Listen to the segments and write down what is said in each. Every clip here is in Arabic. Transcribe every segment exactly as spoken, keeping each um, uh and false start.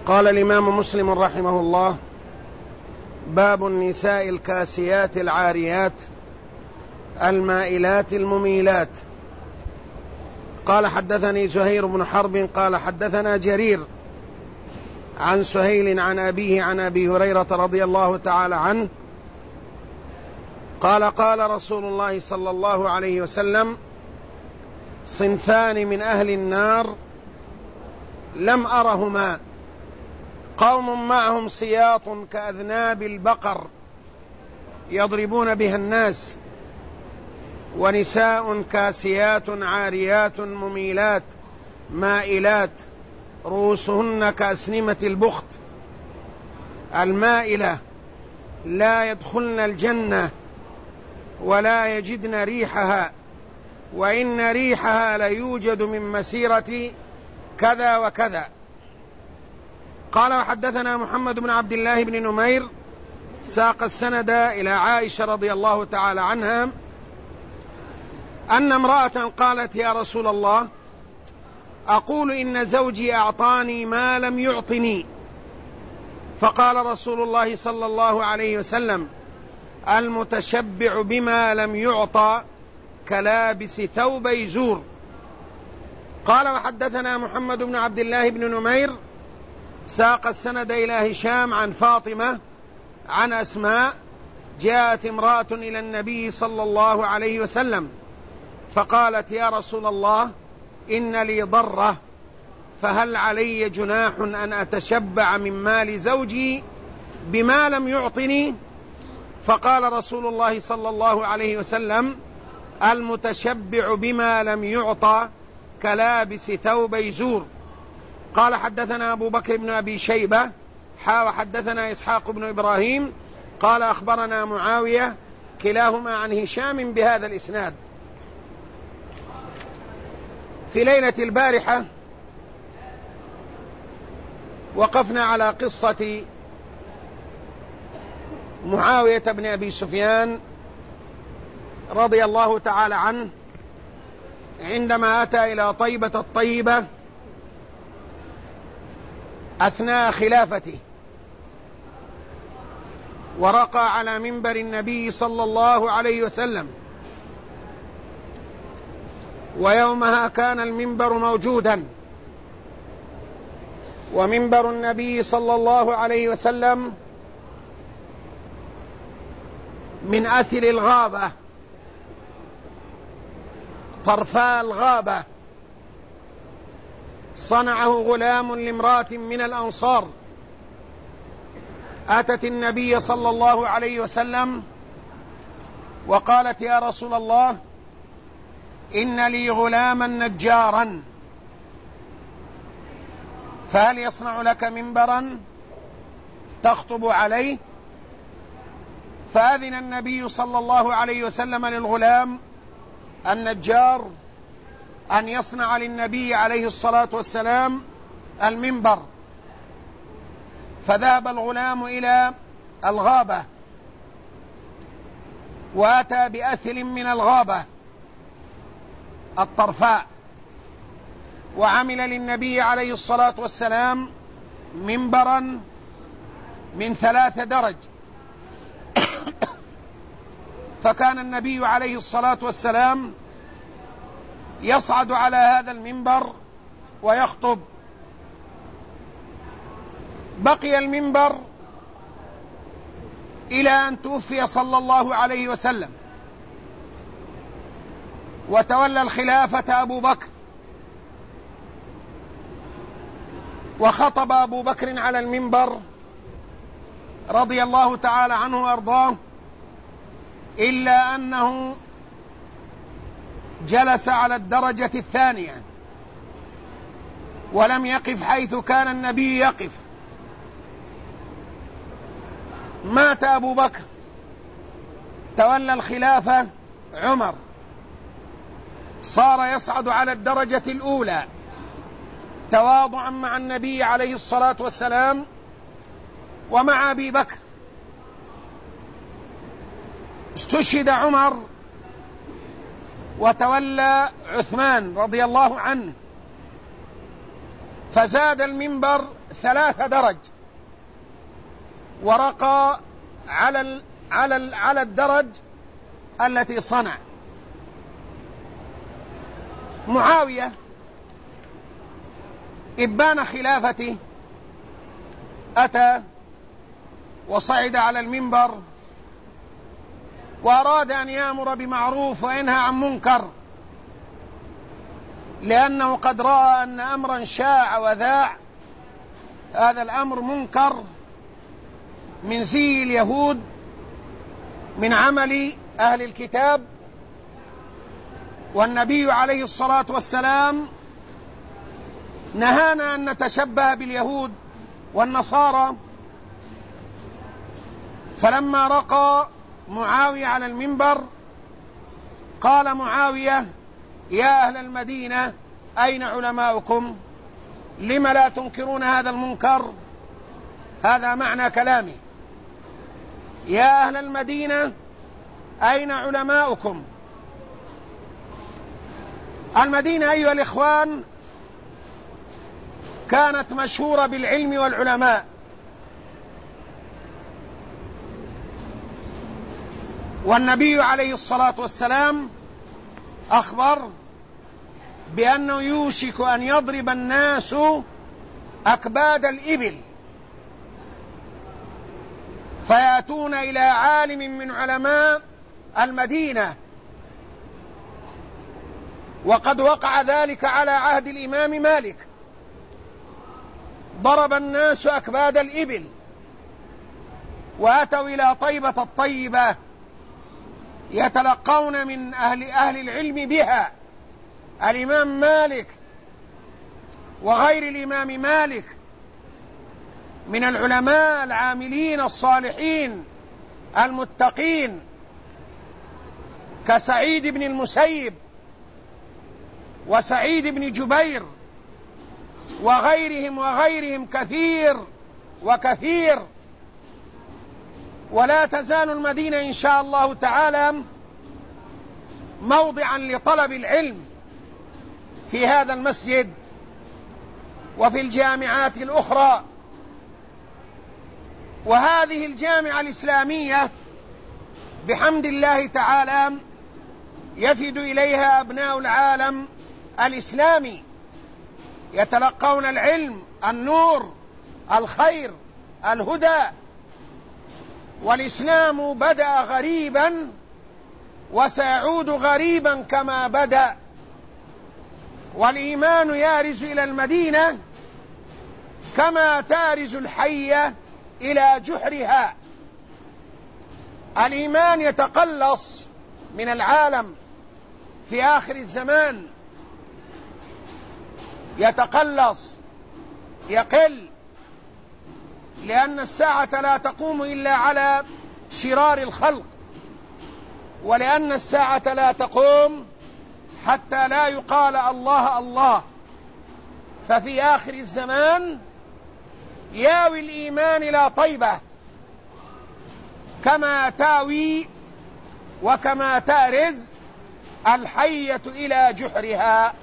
قال الإمام مسلم رحمه الله: باب النساء الكاسيات العاريات المائلات المميلات. قال: حدثني زهير بن حرب قال حدثنا جرير عن سهيل عن أبيه عن أبي هريرة رضي الله تعالى عنه قال: قال رسول الله صلى الله عليه وسلم: صنفان من أهل النار لم أرهما، قوم معهم سياط كأذناب البقر يضربون بها الناس، ونساء كاسيات عاريات مميلات مائلات رؤوسهن كأسنمة البخت. المائلة لا يدخلن الجنة ولا يجدن ريحها، وإن ريحها ليوجد من مسيرة كذا وكذا. قال: وحدثنا محمد بن عبد الله بن نمير ساق السند إلى عائشة رضي الله تعالى عنها أن امرأة قالت: يا رسول الله، أقول إن زوجي أعطاني ما لم يعطني. فقال رسول الله صلى الله عليه وسلم: المتشبع بما لم يعطى كلابس ثوبي زور. قال: وحدثنا محمد بن عبد الله بن نمير ساق السند إلى هشام عن فاطمة عن أسماء: جاءت امرأة إلى النبي صلى الله عليه وسلم فقالت: يا رسول الله، إن لي ضرة، فهل علي جناح أن أتشبع من مال زوجي بما لم يعطني؟ فقال رسول الله صلى الله عليه وسلم: المتشبع بما لم يعطى كلابس ثوبي زور. قال: حدثنا أبو بكر بن أبي شيبة حا وحدثنا إسحاق بن إبراهيم قال أخبرنا معاوية كلاهما عن هشام بهذا الإسناد. في ليلة البارحة وقفنا على قصة معاوية بن أبي سفيان رضي الله تعالى عنه عندما أتى إلى طيبة الطيبة أثناء خلافته، ورقى على منبر النبي صلى الله عليه وسلم، ويومها كان المنبر موجودا، ومنبر النبي صلى الله عليه وسلم من أثر الغابة، طرفا الغابة، صنعه غلام لامرأة من الأنصار، أتت النبي صلى الله عليه وسلم وقالت: يا رسول الله، إن لي غلاما نجارا، فهل يصنع لك منبرا تخطب عليه؟ فأذن النبي صلى الله عليه وسلم للغلام النجار أن يصنع للنبي عليه الصلاة والسلام المنبر. فذهب الغلام إلى الغابة وأتى بأثل من الغابة الطرفاء، وعمل للنبي عليه الصلاة والسلام منبرا من ثلاث درج. فكان النبي عليه الصلاة والسلام يصعد على هذا المنبر ويخطب. بقي المنبر إلى أن توفي صلى الله عليه وسلم، وتولى الخلافة أبو بكر، وخطب أبو بكر على المنبر رضي الله تعالى عنه وأرضاه، إلا أنه جلس على الدرجة الثانية ولم يقف حيث كان النبي يقف. مات أبو بكر، تولى الخلافة عمر، صار يصعد على الدرجة الأولى تواضعا مع النبي عليه الصلاة والسلام ومع أبي بكر. استشهد عمر وتولى عثمان رضي الله عنه، فزاد المنبر ثلاث درج، ورقى على ال على ال على الدرج التي صنع. معاوية إبان خلافته أتى وصعد على المنبر وأراد أن يأمر بمعروف وينهى عن منكر، لأنه قد رأى أن أمرا شاع وذاع، هذا الأمر منكر من زي اليهود، من عمل أهل الكتاب، والنبي عليه الصلاة والسلام نهانا أن نتشبه باليهود والنصارى. فلما رقى معاوية على المنبر قال معاوية: يا أهل المدينة أين علماؤكم؟ لم لا تنكرون هذا المنكر؟ هذا معنى كلامي. يا أهل المدينة أين علماؤكم؟ المدينة أيها الإخوان كانت مشهورة بالعلم والعلماء، والنبي عليه الصلاة والسلام أخبر بأنه يوشك أن يضرب الناس أكباد الإبل، فيأتون إلى عالم من علماء المدينة، وقد وقع ذلك على عهد الإمام مالك، ضرب الناس أكباد الإبل وأتوا إلى طيبة الطيبة يتلقون من أهل, أهل العلم بها، الإمام مالك وغير الإمام مالك من العلماء العاملين الصالحين المتقين كسعيد بن المسيب وسعيد بن جبير وغيرهم وغيرهم كثير وكثير. ولا تزال المدينة إن شاء الله تعالى موضعا لطلب العلم في هذا المسجد وفي الجامعات الأخرى. وهذه الجامعة الإسلامية بحمد الله تعالى يفد إليها أبناء العالم الإسلامي يتلقون العلم، النور، الخير، الهدى. والإسلام بدأ غريبا وسيعود غريبا كما بدأ، والإيمان يارز إلى المدينة كما تارز الحية إلى جحرها. الإيمان يتقلص من العالم في آخر الزمان، يتقلص، يقل، لأن الساعة لا تقوم إلا على شرار الخلق، ولأن الساعة لا تقوم حتى لا يقال الله الله. ففي آخر الزمان ياوي الإيمان إلى طيبة كما تاوي وكما تأرز الحية إلى جحرها.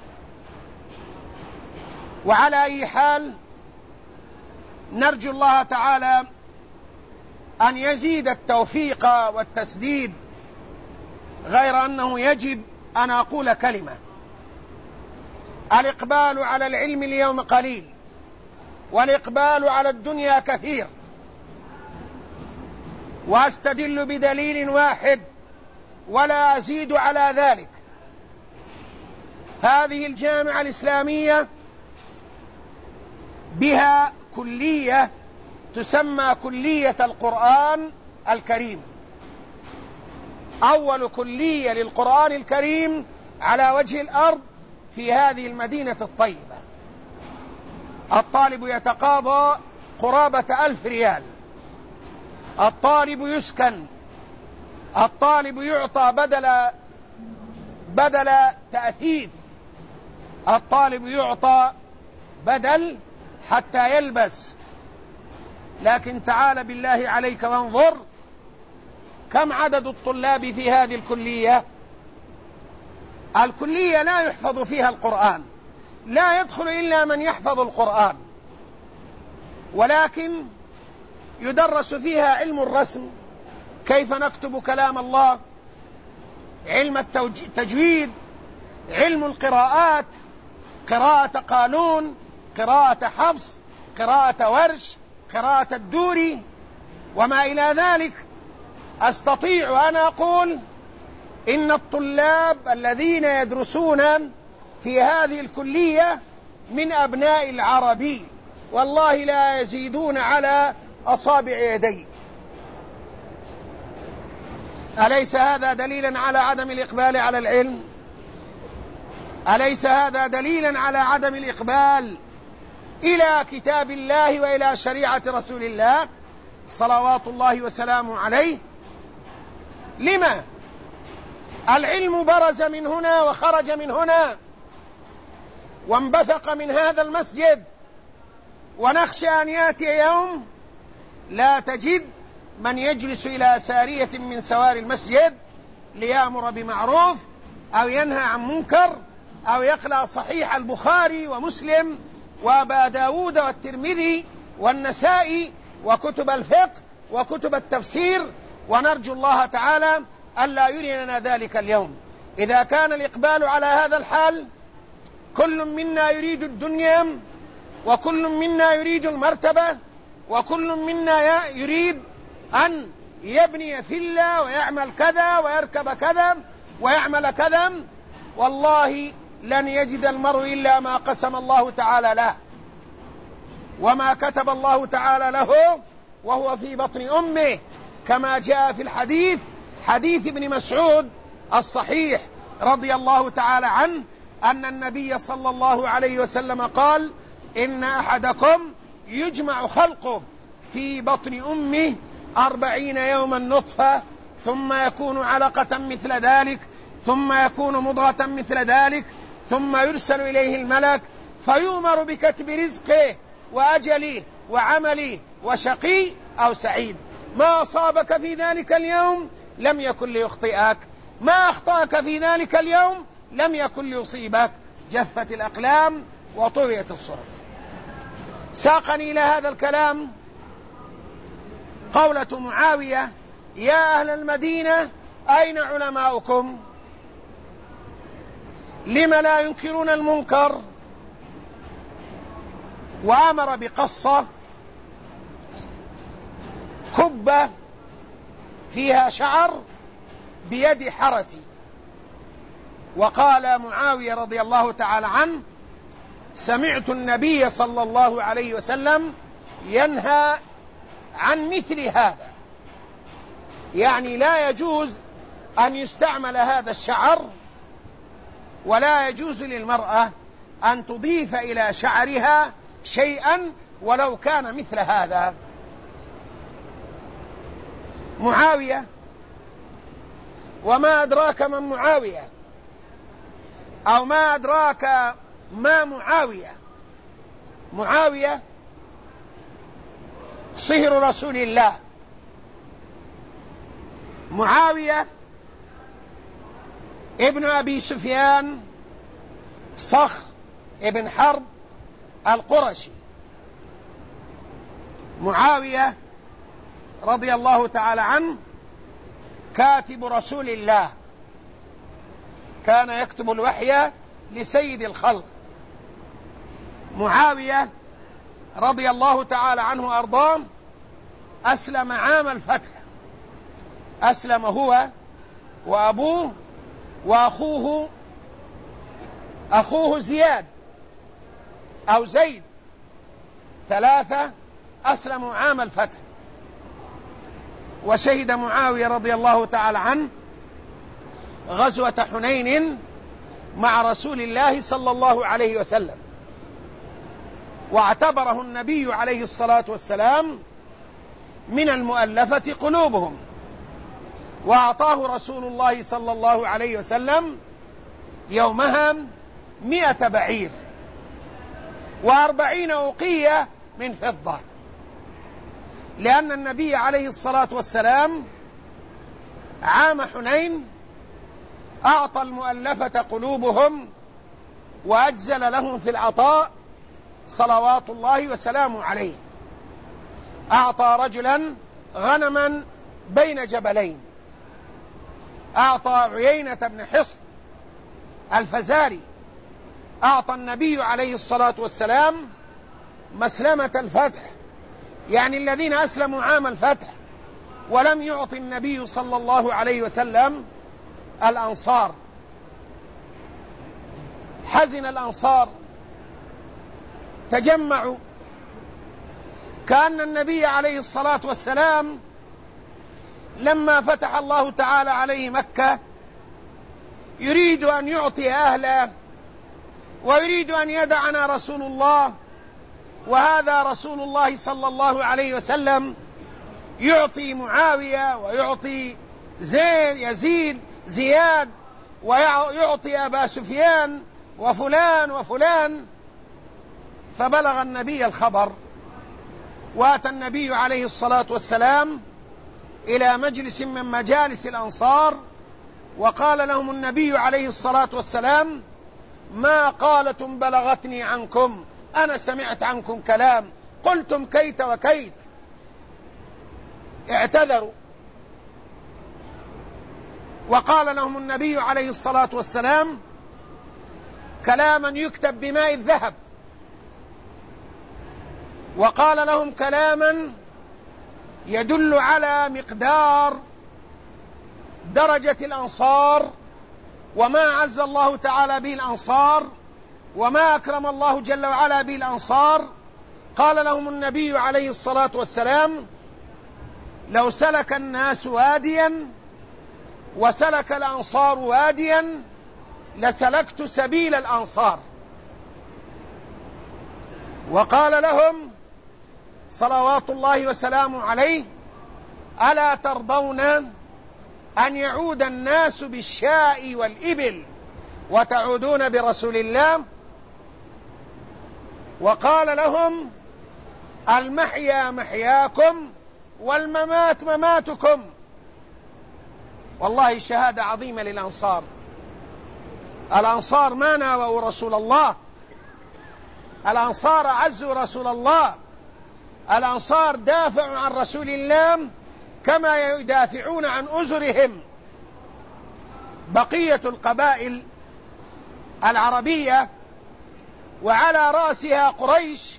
وعلى أي حال نرجو الله تعالى أن يزيد التوفيق والتسديد، غير أنه يجب أن أقول كلمة. الإقبال على العلم اليوم قليل، والإقبال على الدنيا كثير، وأستدل بدليل واحد ولا أزيد على ذلك. هذه الجامعة الإسلامية بها كلية تسمى كلية القرآن الكريم، أول كلية للقرآن الكريم على وجه الأرض في هذه المدينة الطيبة. الطالب يتقاضى قرابة ألف ريال، الطالب يسكن، الطالب يعطى بدل بدل تأثيث، الطالب يعطى بدل حتى يلبس. لكن تعال بالله عليك وانظر كم عدد الطلاب في هذه الكلية. الكلية لا يحفظ فيها القرآن، لا يدخل إلا من يحفظ القرآن، ولكن يدرس فيها علم الرسم، كيف نكتب كلام الله، علم التجويد، علم القراءات، قراءة قالون، قراءة حفص، قراءة ورش، قراءة الدوري وما إلى ذلك. أستطيع أن أقول إن الطلاب الذين يدرسون في هذه الكلية من أبناء العربي والله لا يزيدون على أصابع يدي. أليس هذا دليلا على عدم الإقبال على العلم؟ أليس هذا دليلا على عدم الإقبال إلى كتاب الله وإلى شريعة رسول الله صلوات الله وسلامه عليه؟ لما؟ العلم برز من هنا وخرج من هنا وانبثق من هذا المسجد، ونخشى أن يأتي يوم لا تجد من يجلس إلى سارية من سوار المسجد ليأمر بمعروف أو ينهى عن منكر أو يقرأ صحيح البخاري ومسلم وأبا داود والترمذي والنسائي وكتب الفقه وكتب التفسير، ونرجو الله تعالى ألا يرينا ذلك اليوم. إذا كان الإقبال على هذا الحال، كل منا يريد الدنيا، وكل منا يريد المرتبة، وكل منا يريد أن يبني فيلا ويعمل كذا ويركب كذا ويعمل كذا، والله لن يجد المرء إلا ما قسم الله تعالى له وما كتب الله تعالى له وهو في بطن أمه، كما جاء في الحديث حديث ابن مسعود الصحيح رضي الله تعالى عنه أن النبي صلى الله عليه وسلم قال: إن أحدكم يجمع خلقه في بطن أمه أربعين يوما نطفة، ثم يكون علقة مثل ذلك، ثم يكون مضغة مثل ذلك، ثم يرسل إليه الملك فيؤمر بكتب رزقه وأجله وعمله وشقي أو سعيد. ما أصابك في ذلك اليوم لم يكن ليخطئك، ما أخطأك في ذلك اليوم لم يكن ليصيبك. جفت الأقلام وطويت الصحف. ساقني إلى هذا الكلام قولة معاوية: يا أهل المدينة أين علماؤكم؟ لم لا ينكرون المنكر؟ وأمر بقصة كبة فيها شعر بيد حرسي، وقال معاوية رضي الله تعالى عنه: سمعت النبي صلى الله عليه وسلم ينهى عن مثل هذا، يعني لا يجوز أن يستعمل هذا الشعر، ولا يجوز للمرأة أن تضيف إلى شعرها شيئا ولو كان مثل هذا. معاوية، وما أدراك من معاوية، أو ما أدراك ما معاوية؟ معاوية صهر رسول الله، معاوية ابن أبي سفيان صخر ابن حرب القرشي. معاوية رضي الله تعالى عنه كاتب رسول الله، كان يكتب الوحي لسيد الخلق. معاوية رضي الله تعالى عنه وأرضاه أسلم عام الفتح، أسلم هو وأبوه وأخوه أخوه زياد أو زيد، ثلاثة أسلموا عام الفتح. وشهد معاوية رضي الله تعالى عنه غزوة حنين مع رسول الله صلى الله عليه وسلم، واعتبره النبي عليه الصلاة والسلام من المؤلفة قلوبهم، وأعطاه رسول الله صلى الله عليه وسلم يومها مئة بعير وأربعين أوقية من فضة، لأن النبي عليه الصلاة والسلام عام حنين أعطى المؤلفة قلوبهم وأجزل لهم في العطاء صلوات الله وسلامه عليه. أعطى رجلا غنما بين جبلين، أعطى عيينة بن حصن الفزاري، أعطى النبي عليه الصلاة والسلام مسلمة الفتح، يعني الذين أسلموا عام الفتح، ولم يعطي النبي صلى الله عليه وسلم الأنصار. حزن الأنصار، تجمعوا، كأن النبي عليه الصلاة والسلام لما فتح الله تعالى عليه مكة يريد أن يعطي أهله ويريد أن يدعنا رسول الله، وهذا رسول الله صلى الله عليه وسلم يعطي معاوية ويعطي زيد يزيد زياد ويعطي أبا سفيان وفلان وفلان. فبلغ النبي الخبر، وأتى النبي عليه الصلاة والسلام إلى مجلس من مجالس الأنصار، وقال لهم النبي عليه الصلاة والسلام: ما قالتم بلغتني عنكم، أنا سمعت عنكم كلام، قلتم كيت وكيت. اعتذروا، وقال لهم النبي عليه الصلاة والسلام كلاما يكتب بماء الذهب، وقال لهم كلاما يدل على مقدار درجة الأنصار وما عز الله تعالى به الأنصار وما أكرم الله جل وعلا به الأنصار. قال لهم النبي عليه الصلاة والسلام: لو سلك الناس واديا وسلك الأنصار واديا لسلكت سبيل الأنصار. وقال لهم صلوات الله وسلامه عليه: ألا ترضون أن يعود الناس بالشاء والإبل وتعودون برسول الله؟ وقال لهم: المحيا محياكم والممات مماتكم. والله شهادة عظيمة للأنصار. الأنصار ما ناووا رسول الله، الأنصار عزوا رسول الله، الأنصار دافعوا عن رسول الله كما يدافعون عن أزرهم. بقية القبائل العربية وعلى رأسها قريش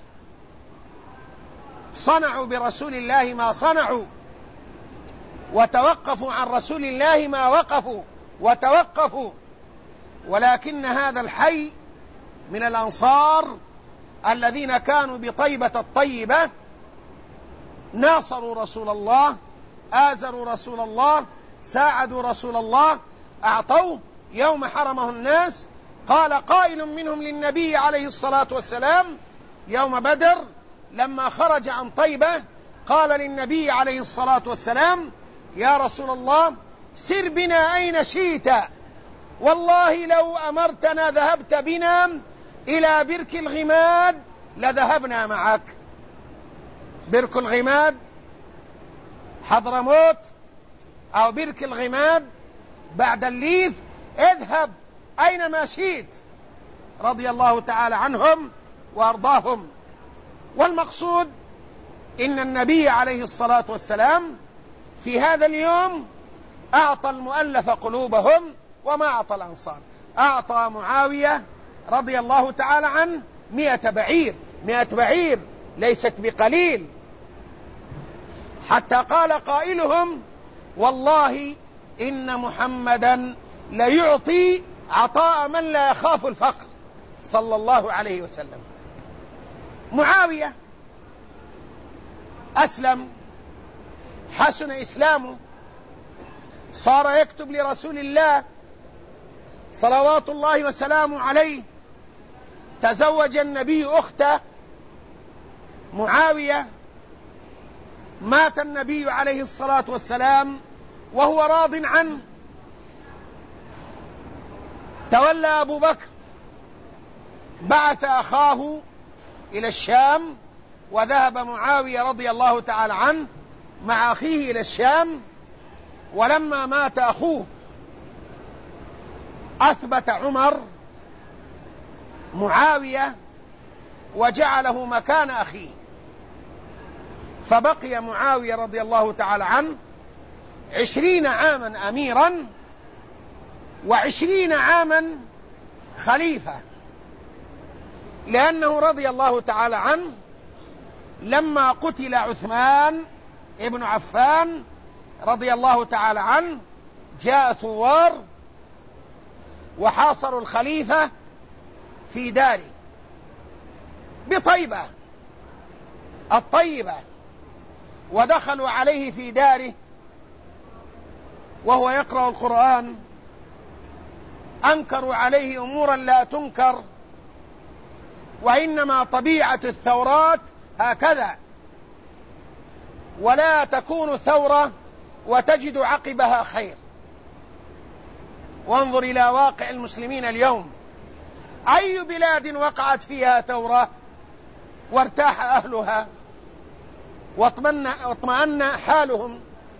صنعوا برسول الله ما صنعوا، وتوقفوا عن رسول الله ما وقفوا وتوقفوا، ولكن هذا الحي من الأنصار الذين كانوا بطيبة الطيبة ناصروا رسول الله، آزروا رسول الله، ساعدوا رسول الله، أعطوه يوم حرمه الناس. قال قائل منهم للنبي عليه الصلاة والسلام يوم بدر لما خرج عن طيبة، قال للنبي عليه الصلاة والسلام: يا رسول الله سر بنا أين شئت، والله لو أمرتنا ذهبت بنا إلى برك الغماد لذهبنا معك. برك الغماد حضرموت أو برك الغماد بعد الليث، اذهب أينما شئت، رضي الله تعالى عنهم وأرضاهم. والمقصود إن النبي عليه الصلاة والسلام في هذا اليوم أعطى المؤلف قلوبهم وما أعطى الأنصار. أعطى معاوية رضي الله تعالى عنه مئة بعير، مئة بعير ليست بقليل، حتى قال قائلهم: والله إن محمدا ليعطي عطاء من لا يخاف الفقر، صلى الله عليه وسلم. معاوية أسلم، حسن إسلامه، صار يكتب لرسول الله صلوات الله وسلامه عليه. تزوج النبي أخته معاوية، مات النبي عليه الصلاة والسلام وهو راض عنه. تولى أبو بكر، بعث أخاه إلى الشام، وذهب معاوية رضي الله تعالى عنه مع أخيه إلى الشام. ولما مات أخوه أثبت عمر معاوية وجعله مكان أخيه، فبقي معاوية رضي الله تعالى عنه عشرين عاما أميرا وعشرين عاما خليفة، لأنه رضي الله تعالى عنه لما قتل عثمان ابن عفان رضي الله تعالى عنه جاء ثوار وحاصروا الخليفة في داره بطيبة الطيبة، ودخلوا عليه في داره وهو يقرأ القرآن، أنكروا عليه أمورا لا تنكر، وإنما طبيعة الثورات هكذا، ولا تكون ثورة وتجد عقبها خير. وانظر إلى واقع المسلمين اليوم، أي بلاد وقعت فيها ثورة وارتاح أهلها واطمأن حالهم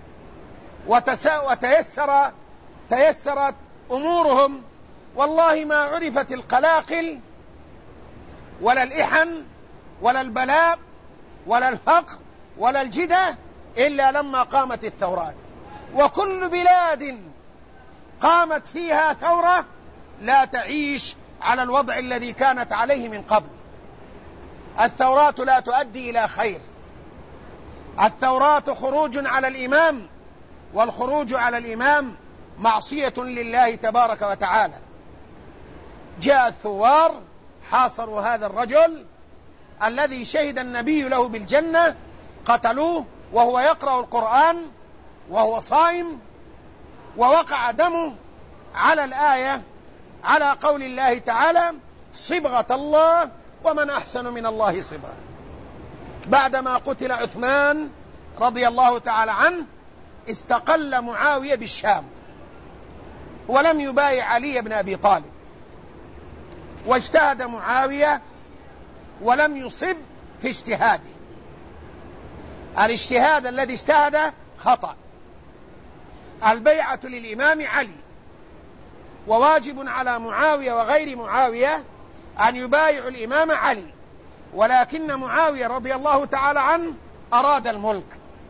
وتيسر تيسرت أمورهم، والله ما عرفت القلاقل ولا الإحن ولا البلاء ولا الفقر ولا الجدة إلا لما قامت الثورات. وكل بلاد قامت فيها ثورة لا تعيش على الوضع الذي كانت عليه من قبل. الثورات لا تؤدي إلى خير، الثورات خروج على الإمام، والخروج على الإمام معصية لله تبارك وتعالى. جاء الثوار حاصروا هذا الرجل الذي شهد النبي له بالجنة، قتلوه وهو يقرأ القرآن وهو صائم، ووقع دمه على الآية على قول الله تعالى: صبغة الله ومن أحسن من الله صبغة. بعدما قتل عثمان رضي الله تعالى عنه استقل معاوية بالشام ولم يبايع علي بن أبي طالب، واجتهد معاوية ولم يصب في اجتهاده. الاجتهاد الذي اجتهد خطأ. البيعة للإمام علي، وواجب على معاوية وغير معاوية أن يبايعوا الإمام علي، ولكن معاوية رضي الله تعالى عنه أراد الملك،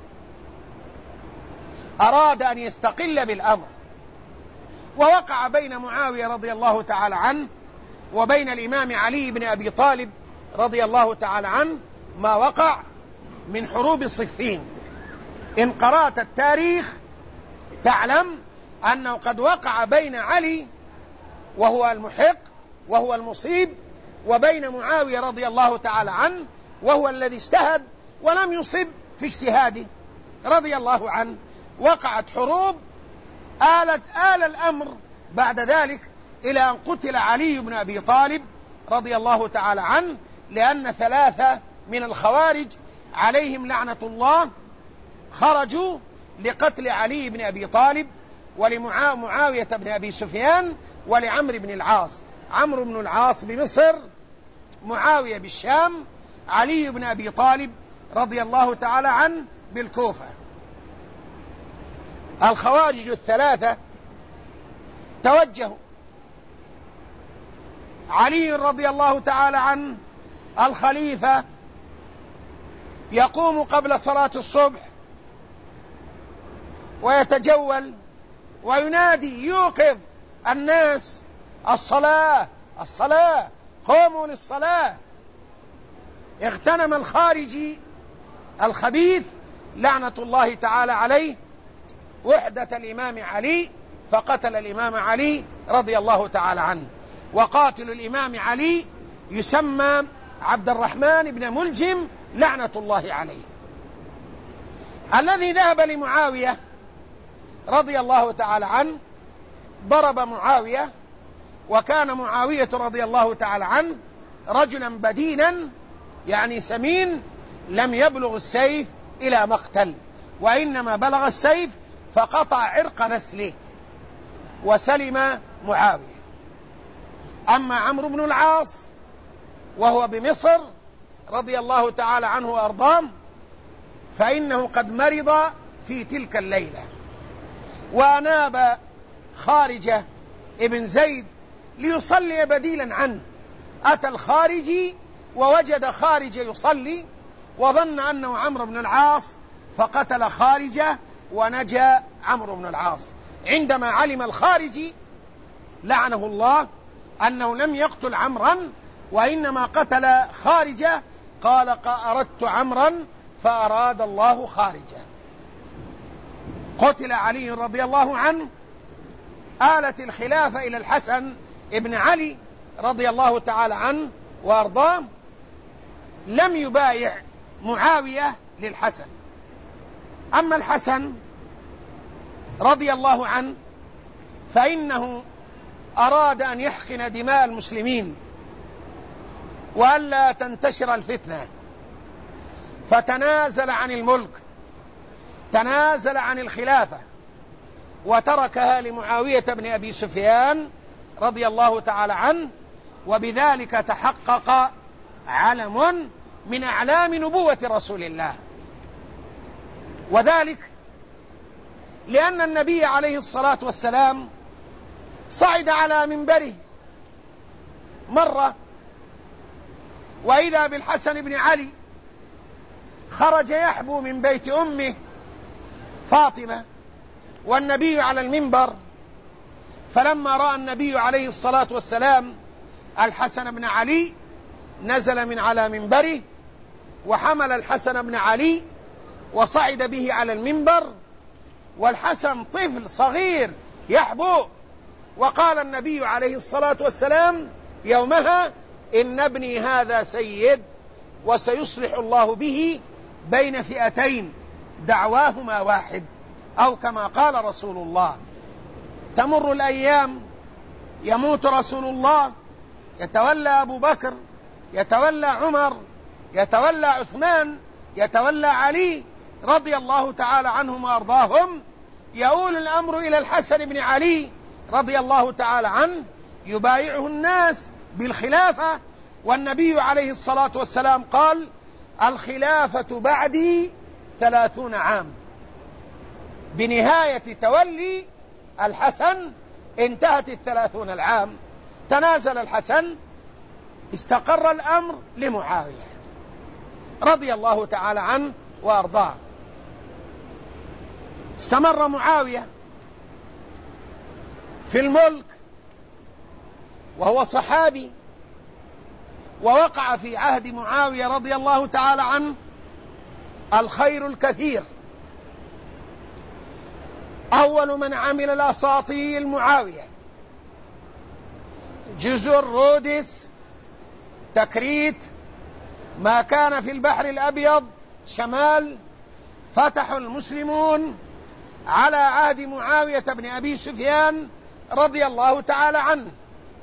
أراد أن يستقل بالأمر، ووقع بين معاوية رضي الله تعالى عنه وبين الإمام علي بن أبي طالب رضي الله تعالى عنه ما وقع من حروب صفين. إن قرأت التاريخ تعلم أنه قد وقع بين علي وهو المحق وهو المصيب وبين معاوية رضي الله تعالى عنه وهو الذي اجتهد ولم يصب في اجتهاده رضي الله عنه. وقعت حروب آلت آل الأمر بعد ذلك إلى أن قتل علي بن أبي طالب رضي الله تعالى عنه، لأن ثلاثة من الخوارج عليهم لعنة الله خرجوا لقتل علي بن أبي طالب ولمعاوية بن أبي سفيان ولعمر بن العاص. عمرو بن العاص بمصر، معاوية بالشام، علي بن أبي طالب رضي الله تعالى عنه بالكوفة. الخوارج الثلاثة توجهوا. علي رضي الله تعالى عنه الخليفة يقوم قبل صلاة الصبح ويتجول وينادي يوقظ الناس: الصلاة الصلاة، قوموا للصلاة. اغتنم الخارجي الخبيث لعنة الله تعالى عليه وحدة الإمام علي فقتل الإمام علي رضي الله تعالى عنه. وقاتل الإمام علي يسمى عبد الرحمن بن ملجم لعنة الله عليه. الذي ذهب لمعاوية رضي الله تعالى عنه ضرب معاوية، وكان معاوية رضي الله تعالى عنه رجلا بدينا يعني سمين، لم يبلغ السيف إلى مقتل، وإنما بلغ السيف فقطع عرق نسله وسلم معاوية. أما عمرو بن العاص وهو بمصر رضي الله تعالى عنه وأرضاه فإنه قد مرض في تلك الليلة، وأناب خارجة ابن زيد ليصلي بديلا عنه. أتى الخارجي ووجد خارجة يصلي وظن أنه عمرو بن العاص فقتل خارجة ونجا عمرو بن العاص. عندما علم الخارجي لعنه الله أنه لم يقتل عمرا وإنما قتل خارجة قال أردت عمرا فأراد الله خارجة. قتل علي رضي الله عنه، آلت الخلافة إلى الحسن ابن علي رضي الله تعالى عنه وأرضاه. لم يبايع معاوية للحسن. أما الحسن رضي الله عنه فإنه أراد أن يحقن دماء المسلمين وألا تنتشر الفتنة، فتنازل عن الملك، تنازل عن الخلافة وتركها لمعاوية بن أبي سفيان رضي الله تعالى عنه، وبذلك تحقق علم من أعلام نبوة رسول الله. وذلك لأن النبي عليه الصلاة والسلام صعد على منبره مرة وإذا بالحسن بن علي خرج يحبو من بيت أمه فاطمة والنبي على المنبر، فلما رأى النبي عليه الصلاة والسلام الحسن بن علي نزل من على منبره وحمل الحسن بن علي وصعد به على المنبر، والحسن طفل صغير يحبو. وقال النبي عليه الصلاة والسلام يومها إن ابني هذا سيد وسيصلح الله به بين فئتين دعواهما واحد، أو كما قال رسول الله. تمر الأيام، يموت رسول الله، يتولى أبو بكر، يتولى عمر، يتولى عثمان، يتولى علي رضي الله تعالى عنهم وأرضاهم. يؤول الأمر إلى الحسن بن علي رضي الله تعالى عنه، يبايعه الناس بالخلافة، والنبي عليه الصلاة والسلام قال الخلافة بعدي ثلاثون عام. بنهاية تولي الحسن انتهت الثلاثون العام، تنازل الحسن، استقر الأمر لمعاوية رضي الله تعالى عنه وأرضاه. استمر معاوية في الملك وهو صحابي، ووقع في عهد معاوية رضي الله تعالى عنه الخير الكثير. أول من عمل الأساطيل معاوية، جزر، رودس، تكريت، ما كان في البحر الأبيض شمال، فتح المسلمون على عهد معاوية بن أبي سفيان رضي الله تعالى عنه.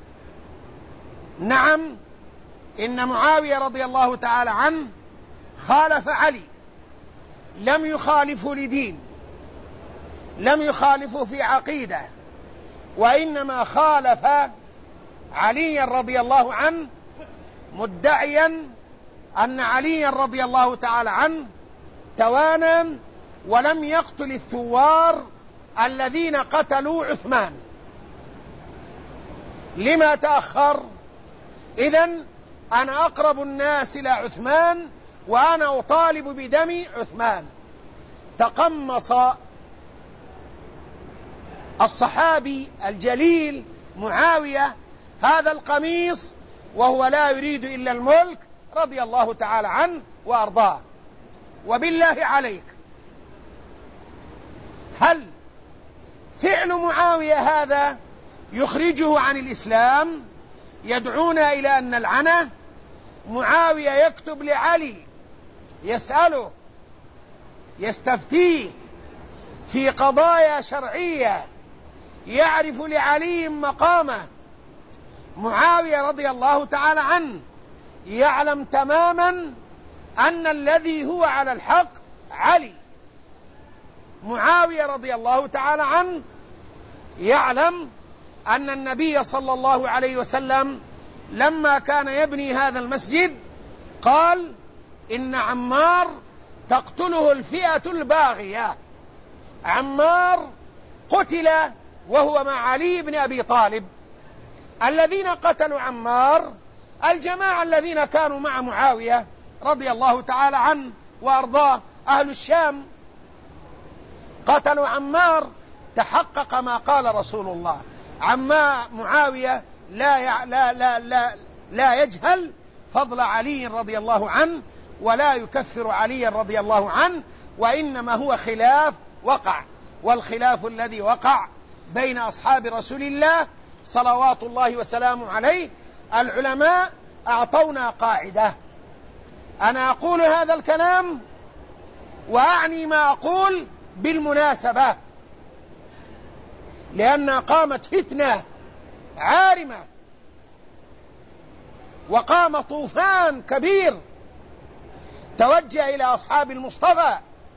نعم، إن معاوية رضي الله تعالى عنه خالف علي، لم يخالفه لدين، لم يخالفه في عقيدة، وإنما خالف علي رضي الله عنه مدعيا أن علي رضي الله تعالى عنه توانى ولم يقتل الثوار الذين قتلوا عثمان. لما تأخر؟ إذن أنا أقرب الناس إلى عثمان وأنا أطالب بدم عثمان. تقمص الصحابي الجليل معاوية هذا القميص وهو لا يريد إلا الملك رضي الله تعالى عنه وأرضاه. وبالله عليك، هل فعل معاوية هذا يخرجه عن الإسلام؟ يدعونا إلى أن نلعنه. معاوية يكتب لعلي يسأله، يستفتيه في قضايا شرعية، يعرف لعلي مقامه. معاوية رضي الله تعالى عنه يعلم تماما أن الذي هو على الحق علي. معاوية رضي الله تعالى عنه يعلم أن النبي صلى الله عليه وسلم لما كان يبني هذا المسجد قال إن عمار تقتله الفئة الباغية. عمار قتل وهو مع علي بن أبي طالب. الذين قتلوا عمار الجماعة الذين كانوا مع معاوية رضي الله تعالى عنه وأرضاه. أهل الشام قتلوا عمار، تحقق ما قال رسول الله. عما معاوية لا, لا, لا, لا, لا يجهل فضل علي رضي الله عنه، ولا يكفر علي رضي الله عنه، وإنما هو خلاف وقع، والخلاف الذي وقع بين أصحاب رسول الله صلوات الله وسلامه عليه. العلماء أعطونا قاعدة، أنا أقول هذا الكلام وأعني ما أقول بالمناسبة، لأن قامت فتنة عارمة وقام طوفان كبير توجه إلى أصحاب المصطفى،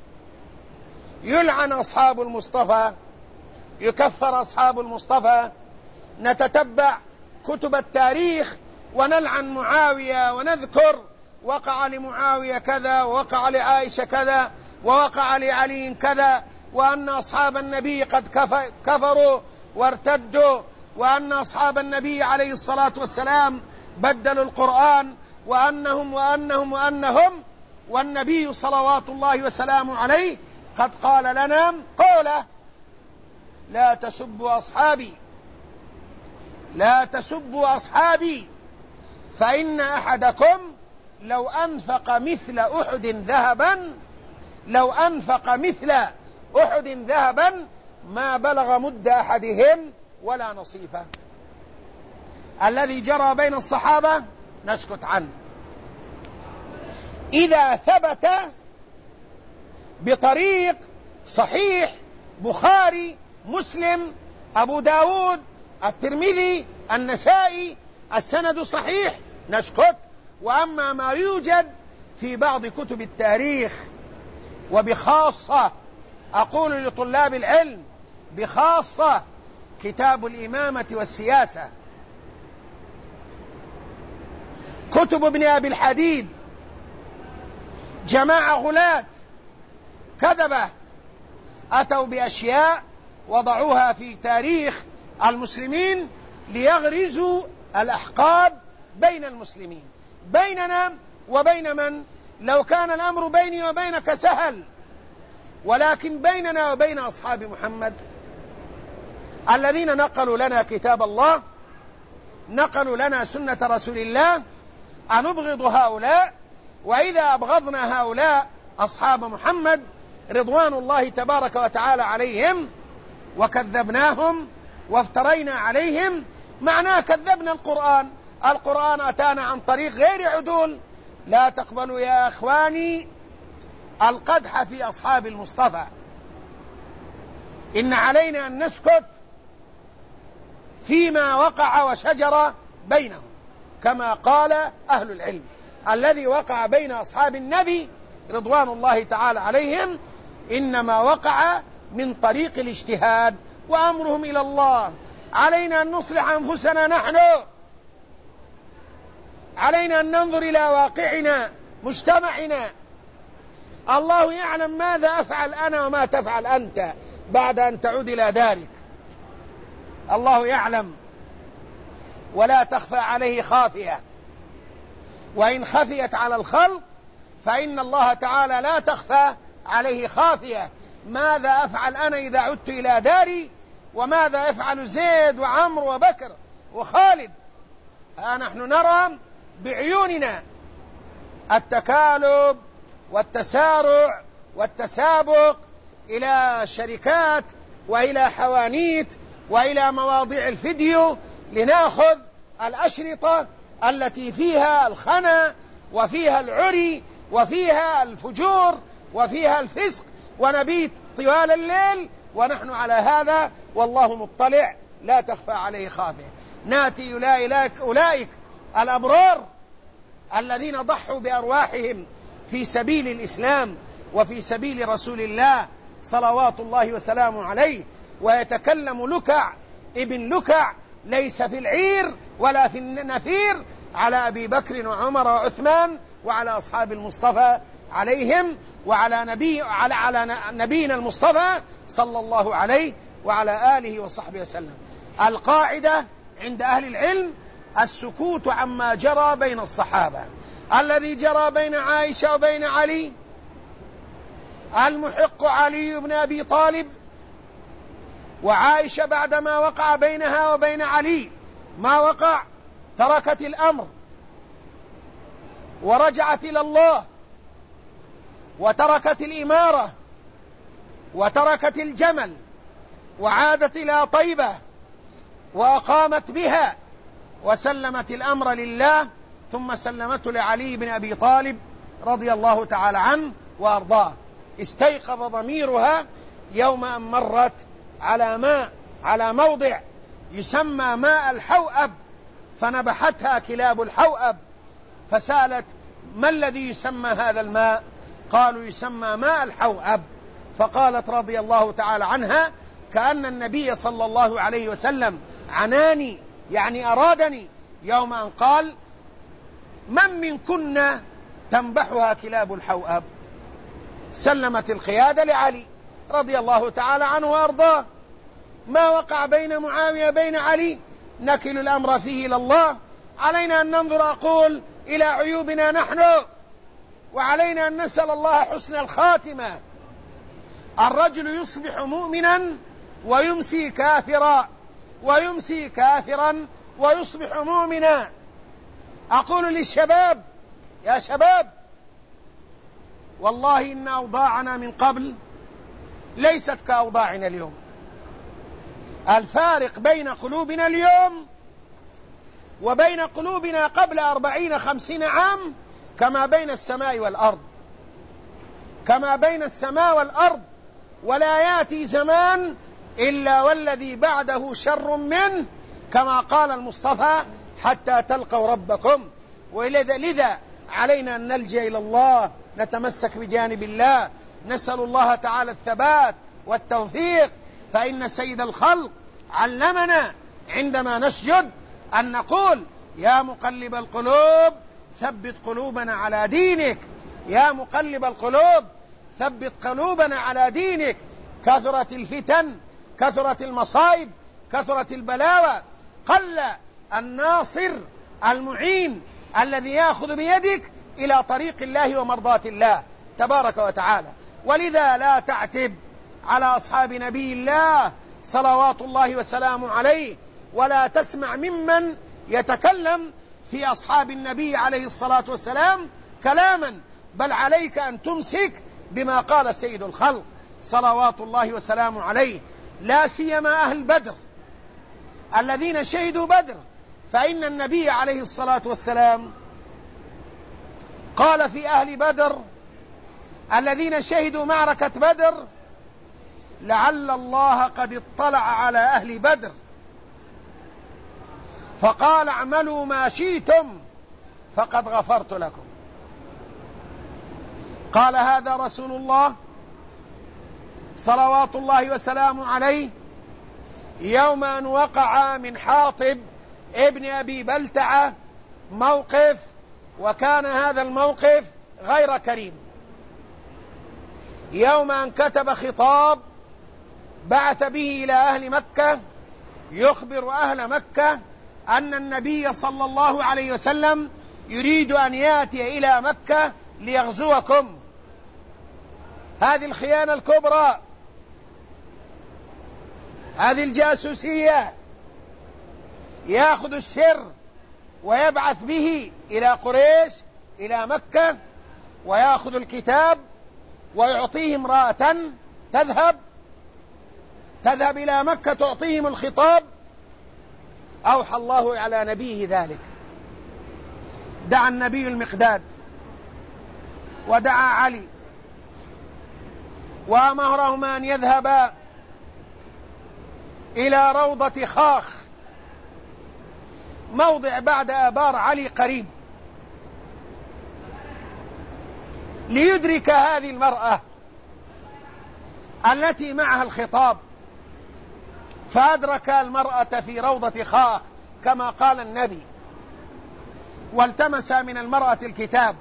يلعن أصحاب المصطفى، يكفر أصحاب المصطفى. نتتبع كتب التاريخ ونلعن معاوية ونذكر وقع لمعاوية كذا، ووقع لعائشة كذا، ووقع لعلي كذا، وأن أصحاب النبي قد كفروا وارتدوا، وأن أصحاب النبي عليه الصلاة والسلام بدلوا القرآن، وأنهم وأنهم وأنهم والنبي صلوات الله وسلامه عليه قد قال لنا قوله: لا تسبوا أصحابي، لا تسبوا أصحابي، فإن أحدكم لو أنفق مثل أحد ذهبا لو أنفق مثل أحد ذهبا ما بلغ مد أحدهم ولا نصيفه. الذي جرى بين الصحابة نسكت عنه. إذا ثبت بطريق صحيح بخاري مسلم أبو داود الترمذي النسائي السند صحيح نسكت. وأما ما يوجد في بعض كتب التاريخ، وبخاصة أقول لطلاب العلم بخاصة كتاب الإمامة والسياسة، كتب ابن أبي الحديد، جماعة غلاة كذبة أتوا بأشياء وضعوها في تاريخ المسلمين ليغرزوا الأحقاد بين المسلمين، بيننا وبين من؟ لو كان الأمر بيني وبينك سهل، ولكن بيننا وبين أصحاب محمد الذين نقلوا لنا كتاب الله، نقلوا لنا سنة رسول الله، أنبغض هؤلاء؟ وإذا أبغضنا هؤلاء أصحاب محمد رضوان الله تبارك وتعالى عليهم وكذبناهم وافترينا عليهم، معناه كذبنا القرآن. القرآن أتانا عن طريق غير عدول. لا تقبلوا يا أخواني القدح في أصحاب المصطفى، إن علينا أن نسكت فيما وقع وشجر بينهم، كما قال أهل العلم: الذي وقع بين أصحاب النبي رضوان الله تعالى عليهم إنما وقع من طريق الاجتهاد وأمرهم إلى الله. علينا أن نصلح أنفسنا، نحن علينا أن ننظر إلى واقعنا مجتمعنا. الله يعلم ماذا أفعل أنا وما تفعل أنت بعد أن تعود إلى دارك، الله يعلم ولا تخفى عليه خافية، وإن خفيت على الخلق فإن الله تعالى لا تخفى عليه خافية. ماذا أفعل أنا إذا عدت إلى داري، وماذا يفعل زيد وعمرو وبكر وخالد؟ ها نحن نرى بعيوننا التكالب والتسارع والتسابق إلى شركات وإلى حوانيت وإلى مواضيع الفيديو لنأخذ الأشرطة التي فيها الخنا وفيها العري وفيها الفجور وفيها الفسق، ونبيت طوال الليل ونحن على هذا والله مطلع لا تخفى عليه خافية. ناتي أولئك, أولئك الأبرار الذين ضحوا بأرواحهم في سبيل الإسلام وفي سبيل رسول الله صلوات الله وسلامه عليه، ويتكلم لكع ابن لكع ليس في العير ولا في النفير على أبي بكر وعمر وعثمان وعلى أصحاب المصطفى عليهم، وعلى نبي على على نبينا المصطفى صلى الله عليه وعلى آله وصحبه وسلم. القاعدة عند أهل العلم: السكوت عما جرى بين الصحابة، الذي جرى بين عائشة وبين علي، المحق علي بن أبي طالب، وعائشة بعدما وقع بينها وبين علي ما وقع تركت الأمر ورجعت إلى الله، وتركت الإمارة وتركت الجمل وعادت إلى طيبة وأقامت بها وسلمت الأمر لله، ثم سلمته لعلي بن أبي طالب رضي الله تعالى عنه وأرضاه. استيقظ ضميرها يوم أن مرت على ماء على موضع يسمى ماء الحوأب، فنبحتها كلاب الحوأب، فسألت: ما الذي يسمى هذا الماء؟ قالوا: يسمى ماء الحوأب. فقالت رضي الله تعالى عنها: كأن النبي صلى الله عليه وسلم عناني، يعني أرادني، يوم أن قال: من منكن تنبحها كلاب الحوأب؟ سلمت القيادة لعلي رضي الله تعالى عنه وأرضاه. ما وقع بين معاوية بين علي نكل الأمر فيه إلى الله. علينا أن ننظر، أقول، إلى عيوبنا نحن، وعلينا أن نسأل الله حسن الخاتمة. الرجل يصبح مؤمنا ويمسي كافرا، ويمسي كافرا ويصبح مؤمنا. أقول للشباب: يا شباب، والله إن أوضاعنا من قبل ليست كأوضاعنا اليوم. الفارق بين قلوبنا اليوم وبين قلوبنا قبل أربعين خمسين عام كما بين السماء والأرض، كما بين السماء والأرض. ولا يأتي زمان إلا والذي بعده شر منه، كما قال المصطفى: حتى تلقوا ربكم. ولذا لذا علينا أن نلجأ إلى الله، نتمسك بجانب الله، نسأل الله تعالى الثبات والتوفيق. فإن سيد الخلق علمنا عندما نسجد أن نقول: يا مقلب القلوب ثبت قلوبنا على دينك، يا مقلب القلوب ثبت قلوبنا على دينك. كثرت الفتن، كثرت المصائب، كثرت البلاوى، قل الناصر المعين الذي يأخذ بيدك إلى طريق الله ومرضاة الله تبارك وتعالى. ولذا لا تعتب على أصحاب نبي الله صلوات الله وسلامه عليه، ولا تسمع ممن يتكلم في أصحاب النبي عليه الصلاة والسلام كلاما، بل عليك أن تمسك بما قال سيد الخلق صلوات الله وسلامه عليه، لا سيما أهل بدر الذين شهدوا بدر. فإن النبي عليه الصلاة والسلام قال في أهل بدر الذين شهدوا معركة بدر: لعل الله قد اطلع على أهل بدر فقال: اعملوا ما شئتم فقد غفرت لكم. قال هذا رسول الله صلوات الله وسلامه عليه يوم أن وقع من حاطب ابن أبي بلتعة موقف، وكان هذا الموقف غير كريم. يوم أن كتب خطاب بعث به إلى أهل مكة يخبر أهل مكة أن النبي صلى الله عليه وسلم يريد أن يأتي إلى مكة ليغزوكم. هذه الخيانة الكبرى، هذه الجاسوسية. يأخذ السر ويبعث به إلى قريش إلى مكة، ويأخذ الكتاب ويعطيه امرأة تذهب تذهب إلى مكة تعطيهم الخطاب. أوحى الله على نبيه ذلك، دعا النبي المقداد ودعا علي وأمرهما أن يذهبا إلى روضة خاخ، موضع بعد آبار علي قريب، ليدرك هذه المرأة التي معها الخطاب. فأدرك المرأة في روضة خاخ كما قال النبي، والتمس من المرأة الكتاب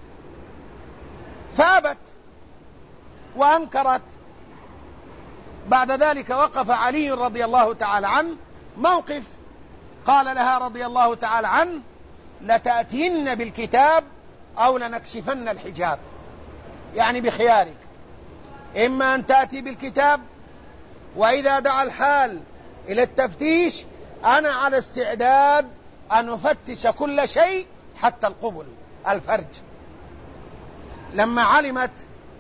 فأبت وأنكرت. بعد ذلك وقف علي رضي الله تعالى عنه موقف، قال لها رضي الله تعالى عنه: لتأتين بالكتاب أو لنكشفن الحجاب، يعني بخيارك، إما أن تأتي بالكتاب، وإذا دعا الحال إلى التفتيش أنا على استعداد أن أفتش كل شيء حتى القبل الفرج. لما علمت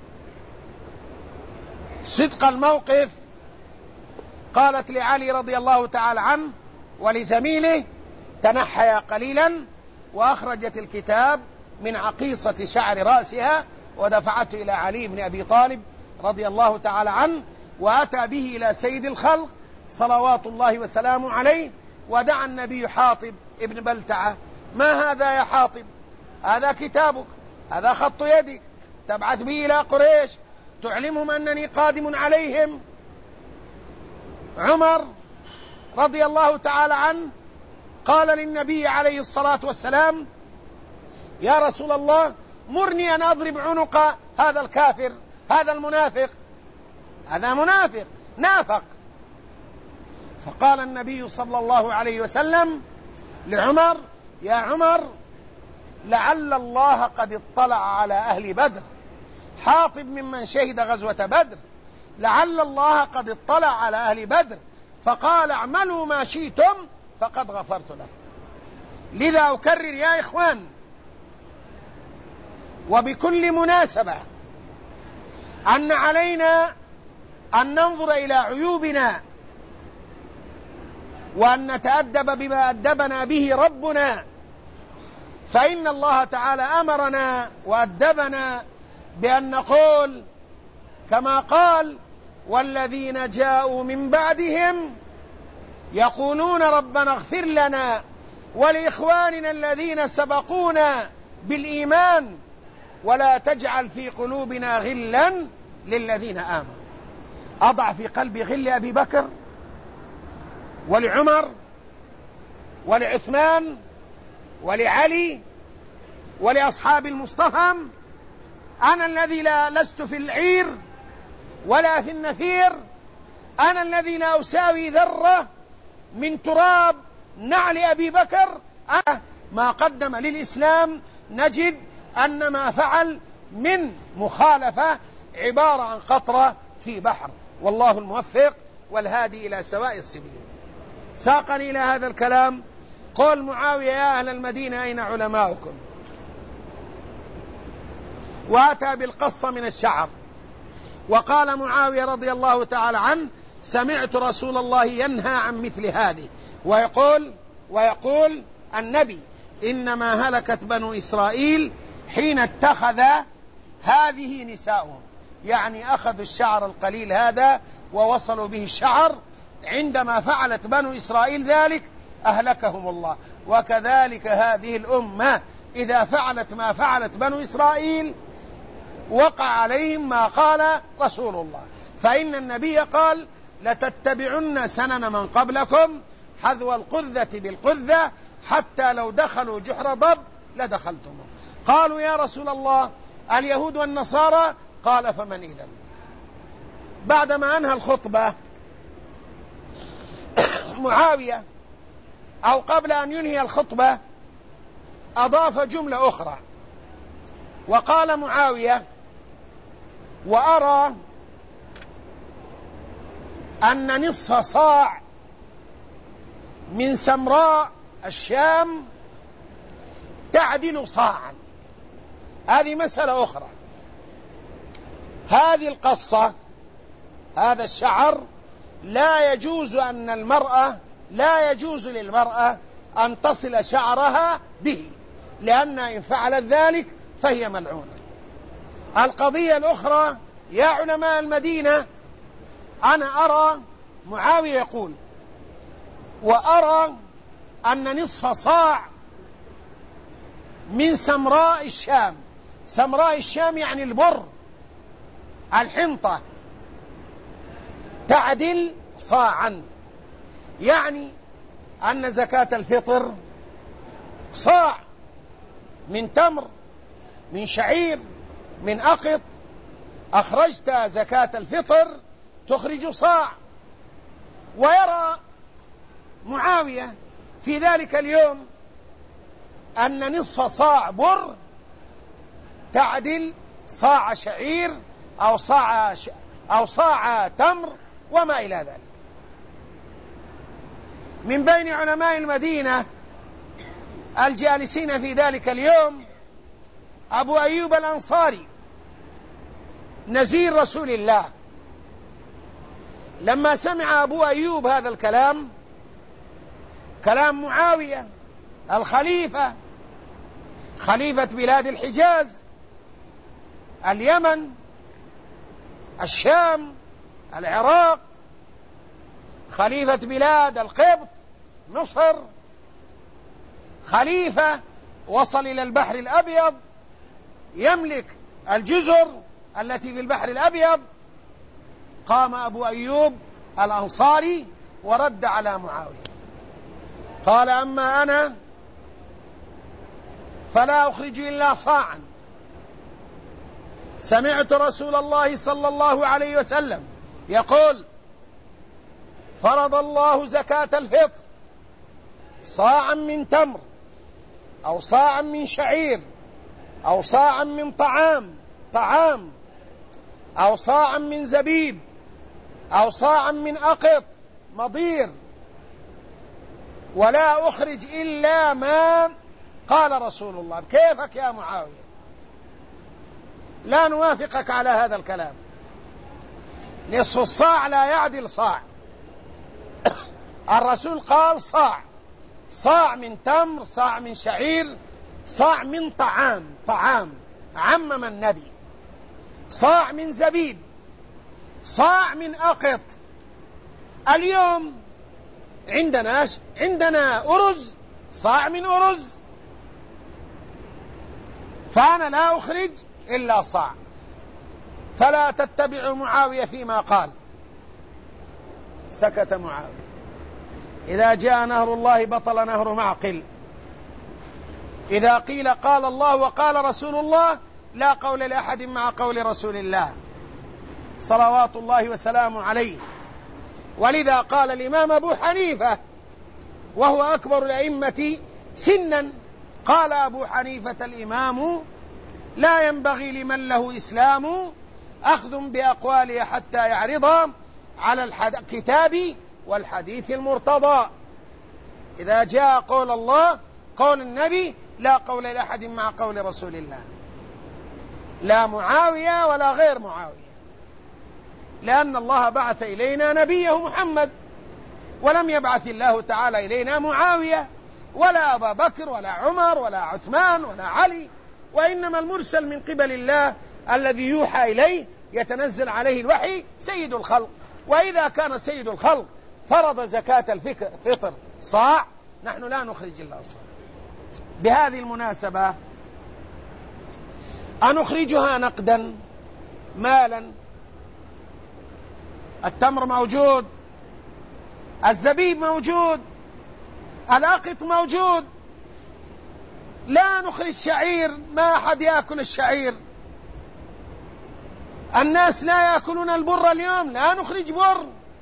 صدق الموقف قالت لعلي رضي الله تعالى عنه ولزميله تنحيا قليلا، وأخرجت الكتاب من عقيصة شعر رأسها ودفعته إلى علي بن أبي طالب رضي الله تعالى عنه، وأتى به إلى سيد الخلق صلوات الله وسلامه عليه، ودعا النبي حاطب ابن بلتعة: ما هذا يا حاطب؟ هذا كتابك، هذا خط يدك، تبعث به إلى قريش تعلمهم أنني قادم عليهم. عمر رضي الله تعالى عنه قال للنبي عليه الصلاة والسلام: يا رسول الله مرني أن أضرب عنق هذا الكافر، هذا المنافق، هذا منافق نافق. فقال النبي صلى الله عليه وسلم لعمر: يا عمر لعل الله قد اطلع على أهل بدر، حاطب ممن شهد غزوة بدر، لعل الله قد اطلع على أهل بدر فقال اعملوا ما شئتم فقد غفرت لكم. لذا أكرر يا إخوان وبكل مناسبة أن علينا أن ننظر إلى عيوبنا وأن نتأدب بما أدبنا به ربنا، فإن الله تعالى أمرنا وأدبنا بأن نقول كما قال: والذين جاءوا من بعدهم يقولون ربنا اغفر لنا ولإخواننا الذين سبقونا بالإيمان ولا تجعل في قلوبنا غلا للذين آمنوا. أضع في قلبي غل أبي بكر ولعمر ولعثمان ولعلي ولأصحاب المصطفى. أنا الذي لا لست في العير ولا في النفير، أنا الذي لا أساوي ذرة من تراب نعل أبي بكر. أنا ما قدم للإسلام نجد أن ما فعل من مخالفة عبارة عن قطرة في بحر، والله الموفق والهادي إلى سواء السبيل. ساقني إلى هذا الكلام قول معاوية: يا أهل المدينة أين علماؤكم؟ وأتى بالقصة من الشعر، وقال معاوية رضي الله تعالى عنه: سمعت رسول الله ينهى عن مثل هذه، ويقول ويقول النبي: إنما هلكت بنو إسرائيل حين اتخذ هذه نساؤهم، يعني أخذوا الشعر القليل هذا ووصلوا به الشعر، عندما فعلت بنو إسرائيل ذلك أهلكهم الله. وكذلك هذه الأمة إذا فعلت ما فعلت بنو إسرائيل وقع عليهم ما قال رسول الله، فإن النبي قال: لتتبعن سنن من قبلكم حذو القذة بالقذة حتى لو دخلوا جحر ضب لدخلتموه. قالوا: يا رسول الله اليهود والنصارى؟ قال: فمن إذن؟ بعدما أنهى الخطبة معاوية، أو قبل أن ينهي الخطبة، أضاف جملة أخرى وقال معاوية: وأرى أن نصف صاع من سمراء الشام تعدل صاعا. هذه مسألة أخرى. هذه القصة، هذا الشعر، لا يجوز أن المرأة لا يجوز للمرأة أن تصل شعرها به، لأن إن فعلت ذلك فهي ملعونة. القضية الأخرى يا علماء المدينة، أنا أرى معاوية يقول: وأرى أن نصف صاع من سمراء الشام، سمراء الشام يعني البر، الحنطة، تعدل صاعا، يعني أن زكاة الفطر صاع من تمر، من شعير، من أقط، أخرجت زكاة الفطر تخرج صاع. ويرى معاوية في ذلك اليوم أن نصف صاع بر تعدل صاع شعير أو صاع, ش... أو صاع تمر وما إلى ذلك. من بين علماء المدينة الجالسين في ذلك اليوم أبو أيوب الأنصاري نزير رسول الله. لما سمع أبو أيوب هذا الكلام، كلام معاوية الخليفة، خليفة بلاد الحجاز، اليمن، الشام، العراق، خليفة بلاد القبط، مصر، خليفة وصل إلى البحر الأبيض، يملك الجزر التي في البحر الأبيض. قام أبو أيوب الأنصاري ورد على معاوية، قال: أما أنا فلا أخرج إلا صاعا. سمعت رسول الله صلى الله عليه وسلم يقول: فرض الله زكاة الفطر صاعا من تمر أو صاعا من شعير أو صاعا من طعام طعام أو صاعا من زبيب أو صاعا من أقط مضير، ولا أخرج إلا ما قال رسول الله. كيفك يا معاوية؟ لا نوافقك على هذا الكلام. نصف الصاع لا يعدل صاع. الرسول قال صاع، صاع من تمر، صاع من شعير، صاع من طعام طعام عمم النبي، صاع من زبيب، صاع من أقط. اليوم عندنا عندنا أرز، صاع من أرز، فأنا لا أخرج إلا صاع. فلا تتبعوا معاوية فيما قال. سكت معاوية. إذا جاء نهر الله بطل نهر معقل. إذا قيل قال الله وقال رسول الله لا قول لأحد مع قول رسول الله صلوات الله وسلامه عليه. ولذا قال الإمام أبو حنيفة وهو أكبر الأئمة سنا، قال أبو حنيفة الإمام: لا ينبغي لمن له إسلام أخذ بأقواله حتى يعرض على الكتاب والحديث المرتضى. إذا جاء قول الله قول النبي لا قول لأحد مع قول رسول الله، لا معاوية ولا غير معاوية، لأن الله بعث إلينا نبيه محمد، ولم يبعث الله تعالى إلينا معاوية ولا أبا بكر ولا عمر ولا عثمان ولا علي، وإنما المرسل من قبل الله الذي يوحى إليه يتنزل عليه الوحي سيد الخلق. وإذا كان سيد الخلق فرض زكاة الفطر صاع، نحن لا نخرج إلا صاع. بهذه المناسبة أنخرجها نقدا مالا؟ التمر موجود، الزبيب موجود، الأقط موجود. لا نخرج شعير، ما أحد يأكل الشعير. الناس لا يأكلون البر اليوم، لا نخرج بر.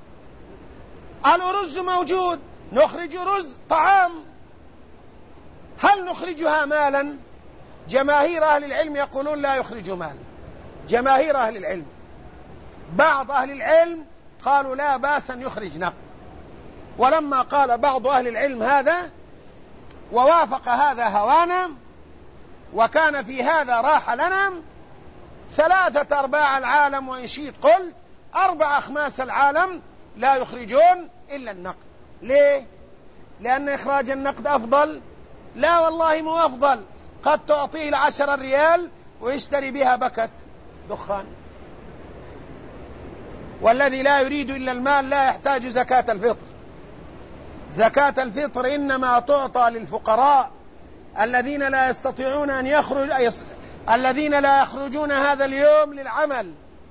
الأرز موجود، نخرج رز طعام. هل نخرجها مالا؟ جماهير أهل العلم يقولون لا يخرج مالا. جماهير أهل العلم. بعض أهل العلم قالوا لا بأس أن يخرج نقد. ولما قال بعض أهل العلم هذا ووافق هذا هوانا وكان في هذا راحة لنا، ثلاثة أرباع العالم وإن شئت قلت أربع أخماس العالم لا يخرجون إلا النقد. ليه؟ لأن إخراج النقد أفضل؟ لا والله مو أفضل. قد تعطيه العشر ريال ويشتري بها بكت دخان. والذي لا يريد إلا المال لا يحتاج زكاة الفطر. زكاة الفطر إنما تعطى للفقراء الذين لا يستطيعون أن يخرج يص... الذين لا يخرجون هذا اليوم للعمل.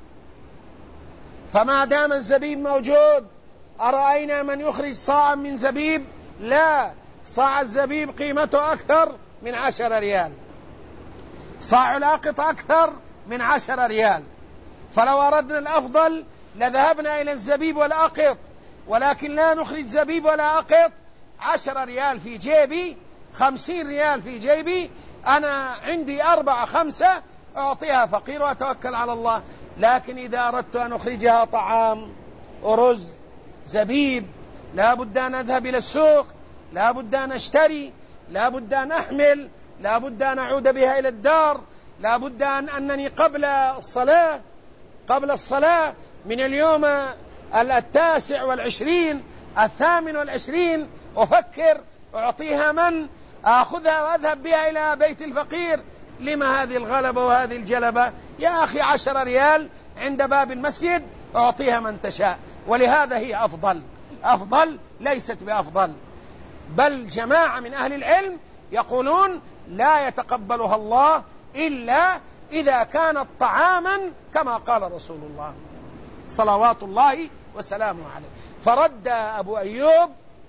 فما دام الزبيب موجود أرأينا من يخرج صاعا من زبيب؟ لا، صاع الزبيب قيمته أكثر من عشر ريال، صاع الأقط أكثر من عشر ريال. فلو أردنا الأفضل لذهبنا إلى الزبيب والأقط، ولكن لا نخرج زبيب ولا أقط. عشر ريال في جيبي، خمسين ريال في جيبي، أنا عندي أربعة خمسة أعطيها فقير وأتوكل على الله. لكن إذا أردت أن أخرجها طعام ورز زبيب لا بد أن أذهب إلى السوق، لا بد أن أشتري، لا بد أن أحمل، لا بد أن أعود بها إلى الدار، لا بد أن أنني قبل الصلاة قبل الصلاة من اليوم التاسع والعشرين الثامن والعشرين أفكر أعطيها من أخذها وأذهب بها إلى بيت الفقير. لما هذه الغلبة وهذه الجلبة؟ يا أخي عشر ريال عند باب المسجد أعطيها من تشاء. ولهذا هي أفضل أفضل ليست بأفضل. بل جماعة من أهل العلم يقولون لا يتقبلها الله إلا إذا كانت طعاما كما قال رسول الله صلوات الله وسلامه عليه. فرد أبو أيوب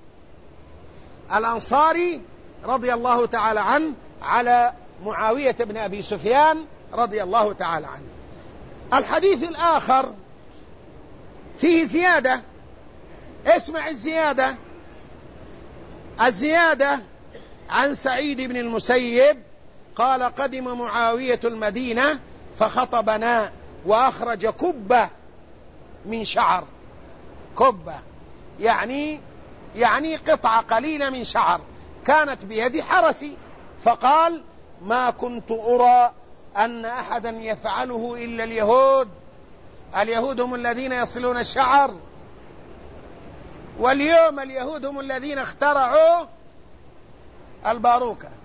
الأنصاري رضي الله تعالى عنه على معاوية بن أبي سفيان رضي الله تعالى عنه. الحديث الآخر فيه زيادة، اسمع الزيادة. الزيادة عن سعيد بن المسيب قال قدم معاوية المدينة فخطبنا وأخرج كبة من شعر. كبة يعني يعني قطعة قليلة من شعر كانت بيد حرسي، فقال ما كنت أرى أن أحدا يفعله إلا اليهود. اليهود هم الذين يصلون الشعر، واليوم اليهود هم الذين اخترعوا الباروكة.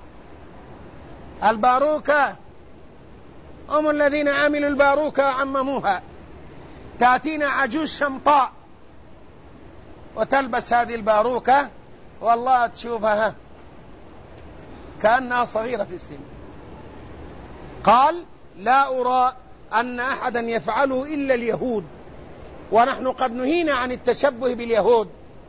الباروكة هم الذين عملوا الباروكة وعمموها. تأتينا عجوز شمطاء وتلبس هذه الباروكة والله تشوفها كأنها صغيرة في السن. قال لا أرى أن أحدا يفعله إلا اليهود، ونحن قد نهينا عن التشبه باليهود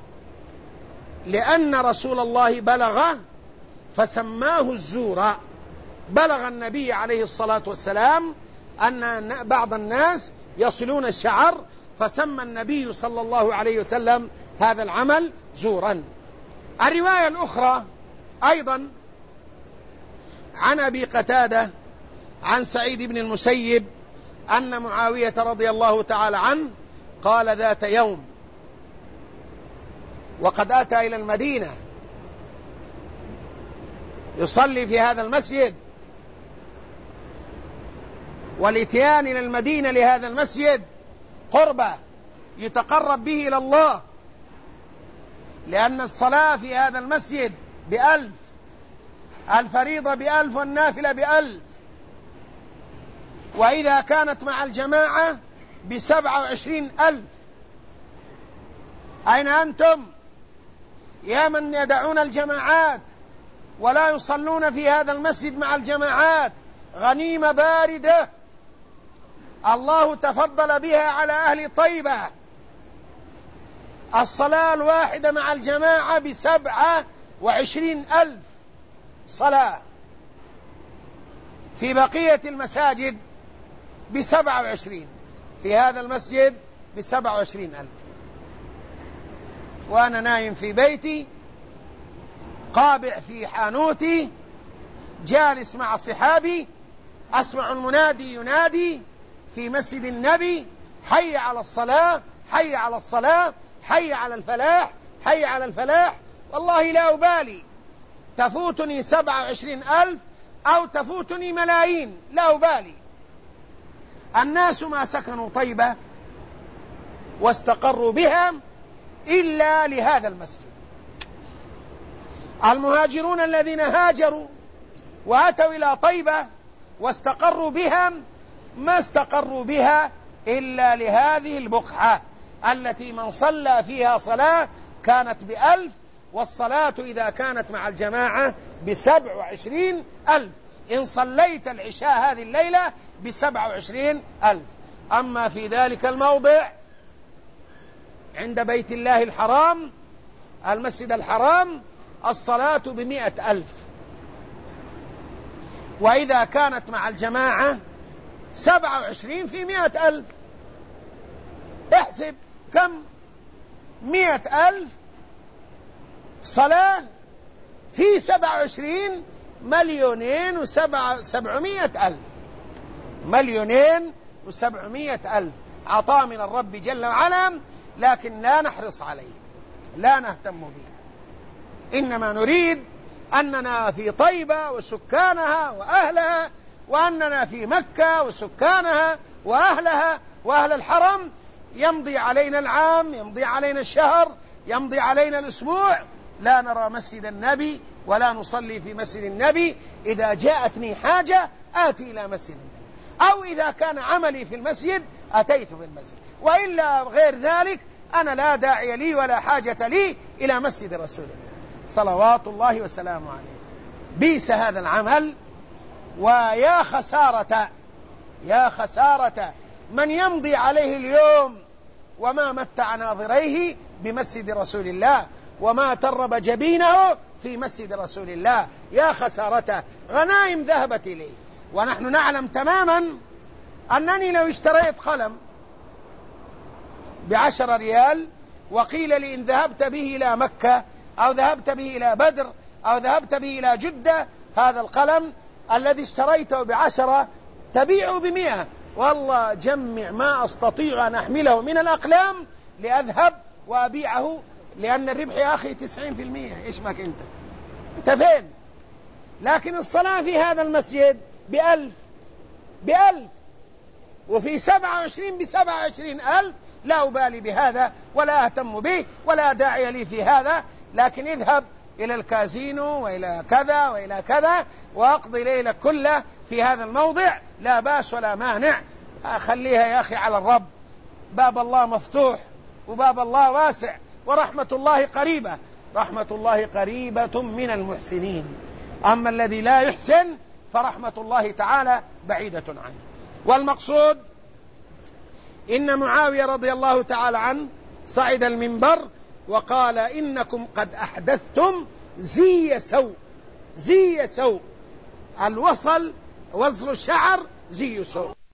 لأن رسول الله بلغ فسماه الزورا. بلغ النبي عليه الصلاة والسلام أن بعض الناس يصلون الشعر، فسمى النبي صلى الله عليه وسلم هذا العمل زورا. الرواية الأخرى أيضا عن أبي قتادة عن سعيد بن المسيب أن معاوية رضي الله تعالى عنه قال ذات يوم وقد أتى إلى المدينة يصلي في هذا المسجد، والاتيان إلى المدينة لهذا المسجد قربة يتقرب به إلى الله، لأن الصلاة في هذا المسجد بألف، الفريضة بألف والنافلة بألف، وإذا كانت مع الجماعة بسبعة وعشرين ألف. أين أنتم يا من يدعون الجماعات ولا يصلون في هذا المسجد مع الجماعات؟ غنيمة باردة الله تفضل بها على أهل طيبة. الصلاة الواحدة مع الجماعة بسبعة وعشرين ألف صلاة، في بقية المساجد بسبعة وعشرين، في هذا المسجد بسبعة وعشرين ألف. وأنا نايم في بيتي قابع في حانوتي جالس مع صحابي أسمع المنادي ينادي في مسجد النبي حي على الصلاة حي على الصلاة حي على الفلاح حي على الفلاح. والله لا أبالي تفوتني سبعة وعشرين ألف أو تفوتني ملايين، لا أبالي. الناس ما سكنوا طيبة واستقروا بها إلا لهذا المسجد. المهاجرون الذين هاجروا وأتوا إلى طيبة واستقروا بها ما استقروا بها إلا لهذه البقعة التي من صلى فيها صلاة كانت بألف، والصلاة إذا كانت مع الجماعة بسبع وعشرين ألف. إن صليت العشاء هذه الليلة بسبع وعشرين ألف. أما في ذلك الموضع عند بيت الله الحرام المسجد الحرام الصلاة بمئة ألف، وإذا كانت مع الجماعة سبعة وعشرين في مئة ألف. احسب كم مئة ألف صلاة في سبعة وعشرين مليونين وسبعمائة ألف. مليونين وسبعمائة ألف عطاء من الرب جل وعلا، لكن لا نحرص عليه، لا نهتم به. إنما نريد أننا في طيبة وسكانها وأهلها، وأننا في مكة وسكانها وأهلها وأهل الحرم، يمضي علينا العام، يمضي علينا الشهر، يمضي علينا الأسبوع، لا نرى مسجد النبي ولا نصلي في مسجد النبي. إذا جاءتني حاجة آتي إلى مسجد النبي، أو إذا كان عملي في المسجد أتيت في المسجد، وإلا غير ذلك أنا لا داعي لي ولا حاجة لي إلى مسجد رسول الله صلوات الله وسلامه عليه. بيس هذا العمل، ويا خسارة يا خسارة من يمضي عليه اليوم وما متع ناظريه بمسجد رسول الله، وما ترب جبينه في مسجد رسول الله. يا خسارته، غنائم ذهبت إليه. ونحن نعلم تماما أنني لو اشتريت قلم بعشر ريال وقيل لي إن ذهبت به إلى مكة أو ذهبت به إلى بدر أو ذهبت به إلى جدة، هذا القلم الذي اشتريته بعشرة تبيعه بمئة، والله جمع ما أستطيع أن أحمله من الأقلام لأذهب وأبيعه، لأن الربح يا أخي تسعين في المئة. إيش ماك أنت أنت فين؟ لكن الصلاة في هذا المسجد بألف بألف، وفي سبعة وعشرين بسبعة وعشرين ألف، لا أبالي بهذا ولا أهتم به ولا داعي لي في هذا. لكن اذهب إلى الكازينو وإلى كذا وإلى كذا وأقضي ليلة كله في هذا الموضع، لا باس ولا مانع. خليها يا أخي على الرب، باب الله مفتوح وباب الله واسع، ورحمة الله قريبة، رحمة الله قريبة من المحسنين. أما الذي لا يحسن فرحمة الله تعالى بعيدة عنه. والمقصود إن معاوية رضي الله تعالى عنه صعد المنبر وقال إنكم قد أحدثتم زي سوء. زي سوء، الوصل وزر الشعر زي سوء.